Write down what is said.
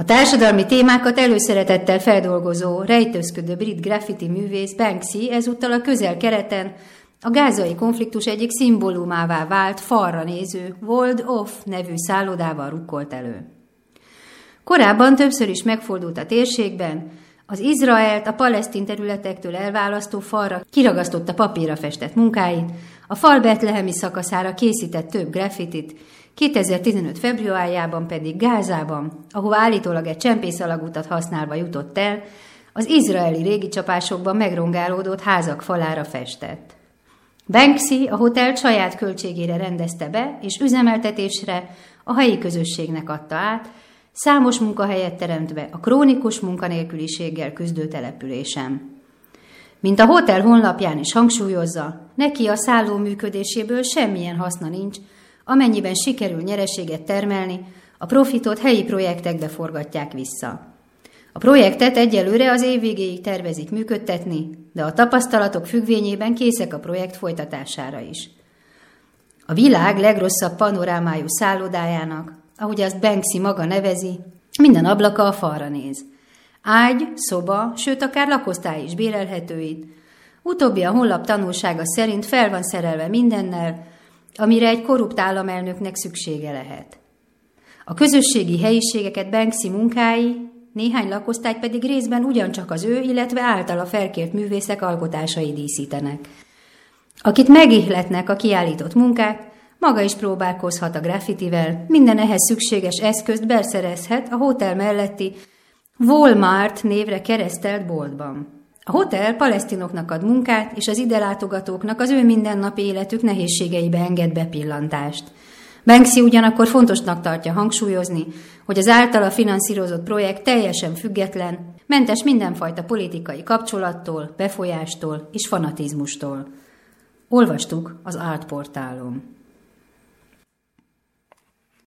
A társadalmi témákat előszeretettel feldolgozó, rejtőzködő brit graffiti művész Banksy ezúttal a Közel-Keleten a gázai konfliktus egyik szimbólumává vált falra néző Walled Off nevű szállodával rukkolt elő. Korábban többször is megfordult a térségben, az Izraelt a palesztin területektől elválasztó falra kiragasztotta papírra festett munkáit, a fal betlehemi szakaszára készített több graffitit, 2015. februárjában pedig Gázában, ahová állítólag egy csempészalagutat használva jutott el, az izraeli régicsapásokban megrongálódott házak falára festett. Banksy a hotelt saját költségére rendezte be, és üzemeltetésre a helyi közösségnek adta át, számos munkahelyet teremtve a krónikus munkanélküliséggel küzdő településen. Mint a hotel honlapján is hangsúlyozza, neki a szálló működéséből semmilyen haszna nincs, amennyiben sikerül nyereséget termelni, a profitot helyi projektekbe forgatják vissza. A projektet egyelőre az év végéig tervezik működtetni, de a tapasztalatok függvényében készek a projekt folytatására is. A világ legrosszabb panorámájú szállodájának, ahogy azt Banksy maga nevezi, minden ablaka a falra néz. Ágy, szoba, sőt akár lakosztály is bérelhető itt. Utóbbi a honlap tanulsága szerint fel van szerelve mindennel, amire egy korrupt államelnöknek szüksége lehet. A közösségi helyiségeket Banksy munkái, néhány lakosztályt pedig részben ugyancsak az ő, illetve általa felkért művészek alkotásai díszítenek. Akit megihletnek a kiállított munkák, maga is próbálkozhat a graffitivel, minden ehhez szükséges eszközt beszerezhet a hotel melletti Walmart névre keresztelt boltban. A hotel palesztinoknak ad munkát, és az ide látogatóknak az ő mindennapi életük nehézségeibe enged bepillantást. Banksy ugyanakkor fontosnak tartja hangsúlyozni, hogy az általa finanszírozott projekt teljesen független, mentes mindenfajta politikai kapcsolattól, befolyástól és fanatizmustól. Olvastuk az Art portálon.